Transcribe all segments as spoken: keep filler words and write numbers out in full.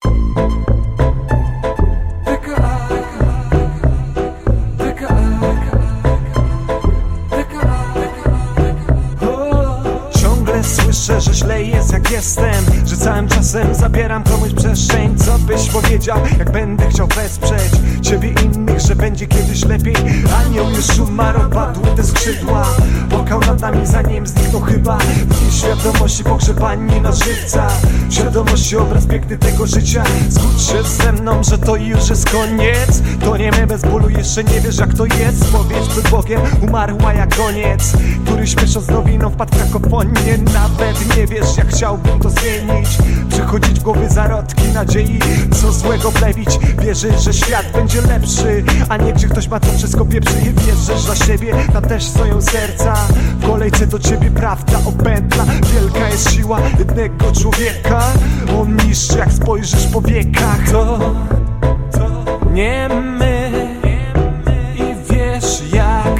Słyszę, że źle jest jak jestem, że całym czasem zabieram komuś przestrzeń. Co byś powiedział, jak będę chciał wesprzeć ciebie innych, że będzie kiedyś lepiej? Anioł już umarł, opadły te skrzydła, płakał nad nami zanim zniknął chyba. W nieświadomości pogrzebani na żywca, w świadomości obraz piękny tego życia. Zgódź się ze mną, że to już jest koniec. To nie my bez bólu, jeszcze nie wiesz jak to jest. Spowiedź przed Bogiem umarła jak koniec, któryś miesiąc nowiną wpadł w kakofonię. Nawet nie wiesz jak chciałbym to zmienić, przychodzić w głowy zarodki nadziei, co złego plewić. Wierzysz, że świat będzie lepszy, a nie gdzie ktoś ma to wszystko pieprzy. I wierzysz dla siebie, tam też stoją serca, w kolejce do ciebie prawda opętla. Wielka jest siła jednego człowieka, on niszczy jak spojrzysz po wiekach. To, to nie my i wiesz jak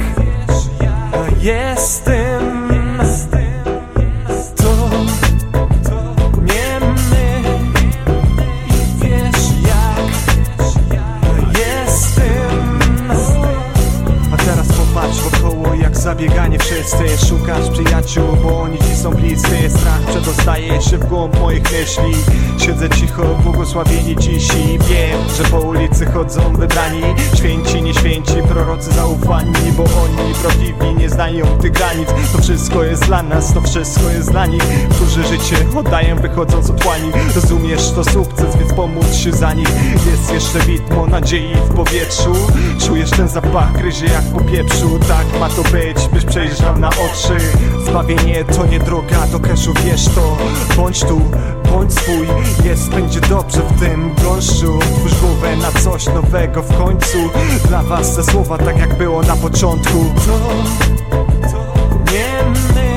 jestem. Zabieganie wszyscy, szukasz przyjaciół, bo oni ci są bliscy. Strach przedostaje się w głąb moich myśli. Siedzę cicho, błogosławieni dziś i wiem, że po ulicy chodzą wybrani, święci, nie święci, prorocy zaufani, bo oni prawdziwi nie znają tych granic. To wszystko jest dla nas, to wszystko jest dla nich, którzy życie oddają wychodząc od łani. Rozumiesz, to sukces, więc pomóc się za nich. Jest jeszcze widmo nadziei w powietrzu, czujesz ten zapach, gryzie jak po pieprzu. Tak ma to być, byś przejrzał na oczy. Zbawienie to nie droga do cashu, wiesz to. Bądź tu, bądź swój, jest, będzie dobrze w tym gąszczu. Twórz głowę na coś nowego w końcu. Dla was te słowa tak jak było na początku. To, to nie my